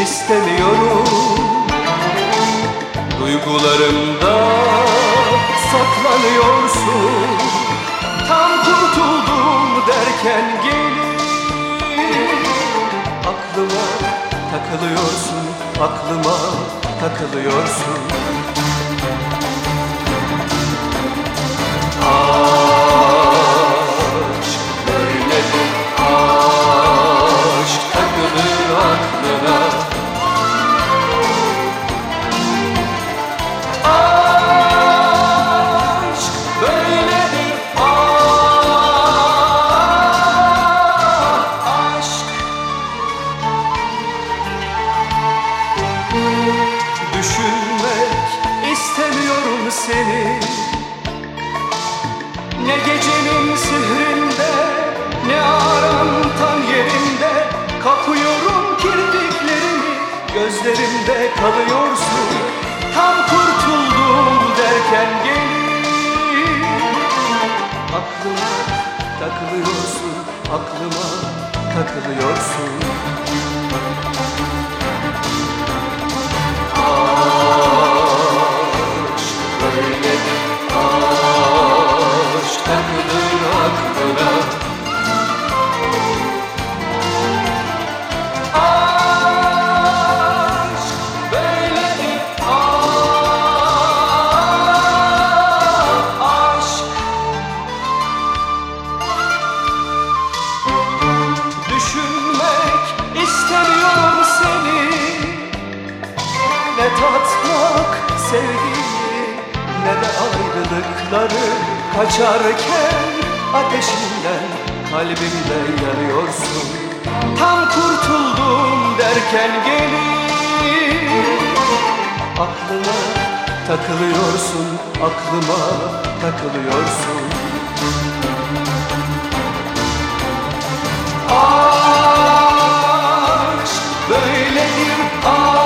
istemiyorum. Duygularımda saklanıyorsun. Tam kurtuldum derken gelip aklıma takılıyorsun, aklıma takılıyorsun. Aşk böyledir, aşk takılır aklına. Aşk böyledir, aşk. Düşünmek istemiyorum seni. Ne gecenin sihrinde, ne aram tam yerinde. Kapıyorum kirpiklerimi, gözlerimde kalıyorsun. Tam kurtuldum derken gelip aklıma takılıyorsun, aklıma takılıyorsun. Aşk böyledir, aşk takılır aklına. Aşk böyledir, aşk. Düşünmek istemiyorum seni. Ne tatmak sevgiyi, ne de ayrılıkları. Kaçarken ateşinden kalbimde yanıyorsun. Tam kurtuldum derken gelip aklıma takılıyorsun, aklıma takılıyorsun. Aşk böyledir, aşk.